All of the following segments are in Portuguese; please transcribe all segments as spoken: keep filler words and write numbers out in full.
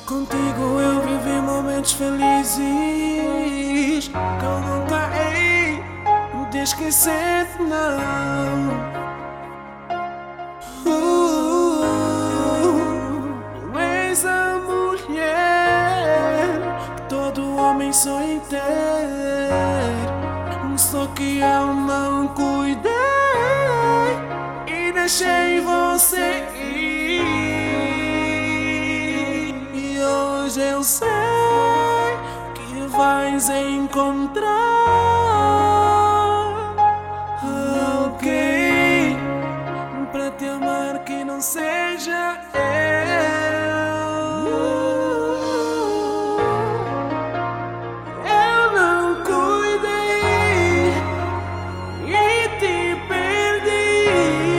Contigo eu vivi momentos felizes que eu nunca hei de esquecer, não. Uh, tu és a mulher que todo homem sonha em ter, só que eu não cuidei e deixei você ir. E hoje eu sei que vais encontrar alguém para te amar que não seja eu. Eu não cuidei e te perdi.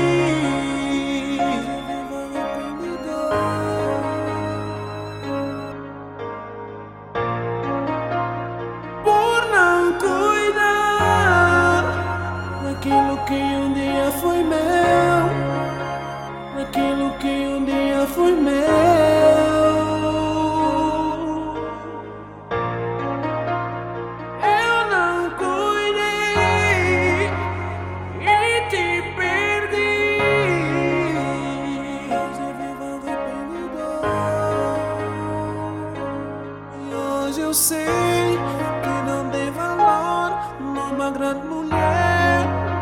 Por não cuidar daquilo que um dia foi meu, daquilo que um dia foi meu. Eu não cuidei e te perdi. Hoje vivo arrependido. E hoje eu sei que não dei valor numa grande mulher.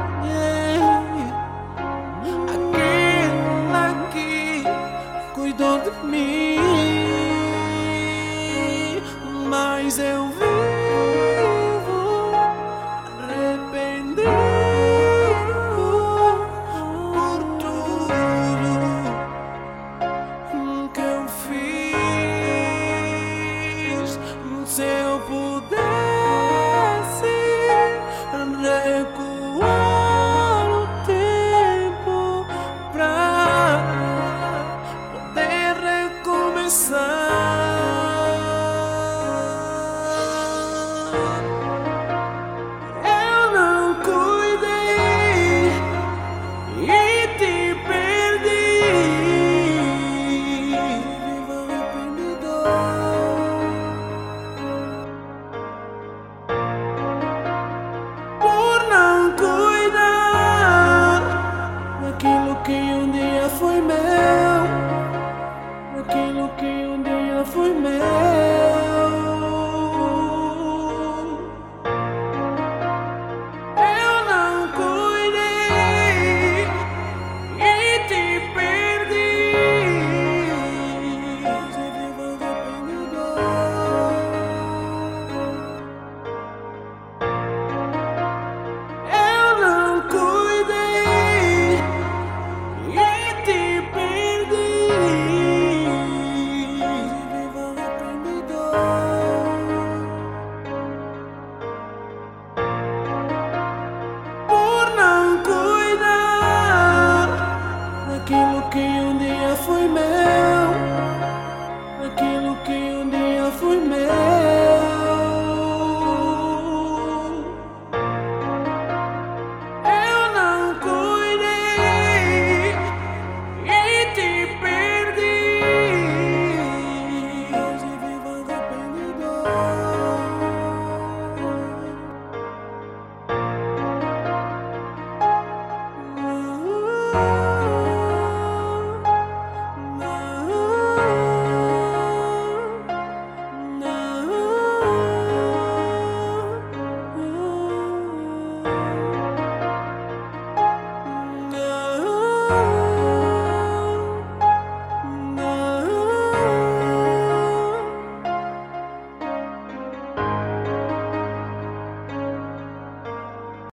Aquela que cuidou de mim, mas eu vivo arrependido por tudo que eu fiz. Se eu pudesse recuar o tempo pra poder recomeçar, eu não cuidei e te perdi. Vivo arrependido.